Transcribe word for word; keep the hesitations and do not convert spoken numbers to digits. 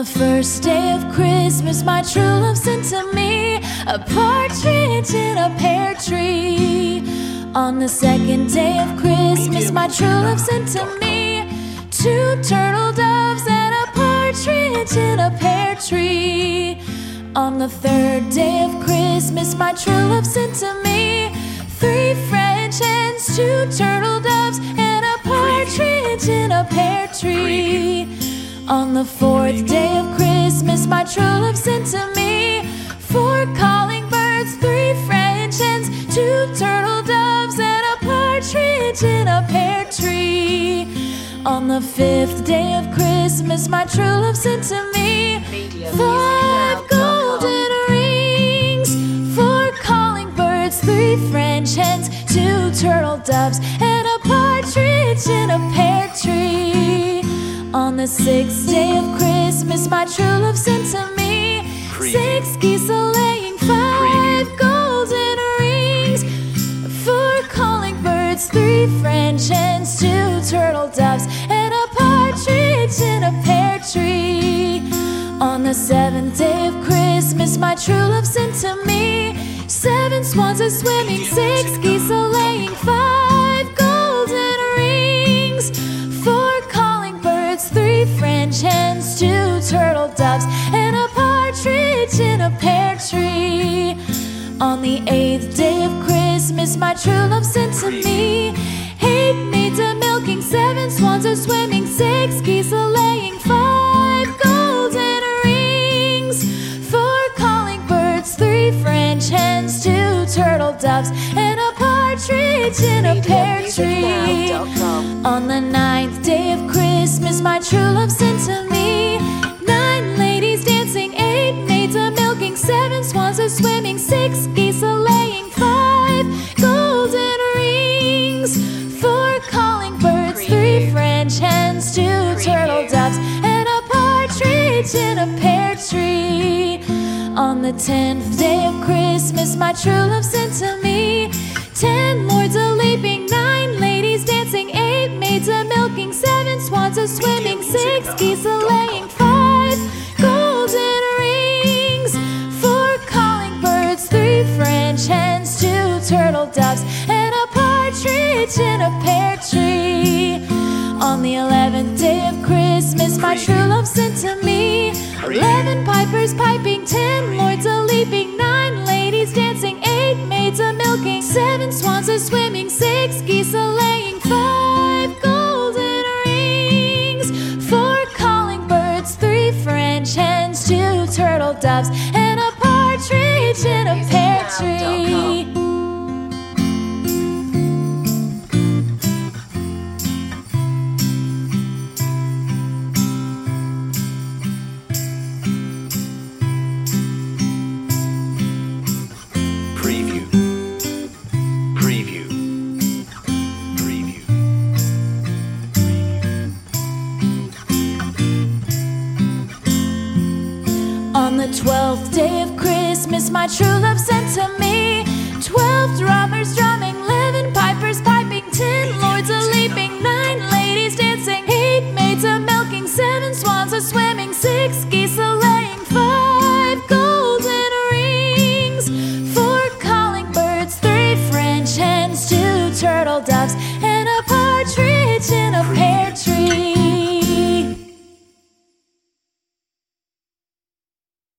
the first day of Christmas, my true love sent to me a partridge in a pear tree. On the second day of Christmas, my true love sent to me two turtle doves and a partridge in a pear tree. On the third day of Christmas, my true love sent to me three French hens, two turtle doves, and a partridge in a pear tree. On the fourth day of Christmas, my true love sent to me four calling birds, three French hens, two turtle doves, and a partridge in a pear tree. On the fifth day of Christmas, my true love sent to me five golden rings, four calling birds, three French hens, two turtle doves, and a partridge in a pear tree. On the sixth day of Christmas, my true love sent to me six geese a-laying, five golden rings, four calling birds, three French hens, two turtle doves, and a partridge in a pear tree. On the seventh day of Christmas, my true love sent to me seven swans a-swimming, six geese a-laying, five golden rings, four calling birds, three French hens, two turtle doves, and a partridge in a pear tree. On the eighth day of Christmas, my true love sent to me eight maids a-milking, seven swans a-swimming, six geese a-laying, five golden rings, four calling birds, three French hens, two turtle doves, and a partridge in a pear tree. On the ninth day of Christmas, my true love sent to me nine ladies dancing, eight maids a-milking, seven swans a-swimming, six geese a-laying, five golden rings, four calling birds, three French hens, two turtle doves, and a partridge in a pear tree. On the tenth day of Christmas, my true love sent to me ten lords a-leaping, nine ladies dancing, eight maids a-milking, seven swans a-swimming, six geese a-laying, five golden rings, four calling birds, three French hens, two turtle doves, and a partridge in a pear tree. On the eleventh day of Christmas, my true love sent to me eleven pipers piping, ten lords a-leaping, nine ladies dancing, eight maids a-milking, seven swans a-swimming, six geese a-laying, five golden rings, four calling birds, three French hens, two turtle doves, and a partridge in a pear tree. Preview. Preview. Preview. On the twelfth day of Christmas, my true love sent to me twelve drummers drumming, eleven pipers piping, ten lords a-leaping, nine ladies dancing, eight maids a-milking, seven swans a-swimming, six geese a-laying, five golden rings, four calling birds, three French hens, two turtle doves,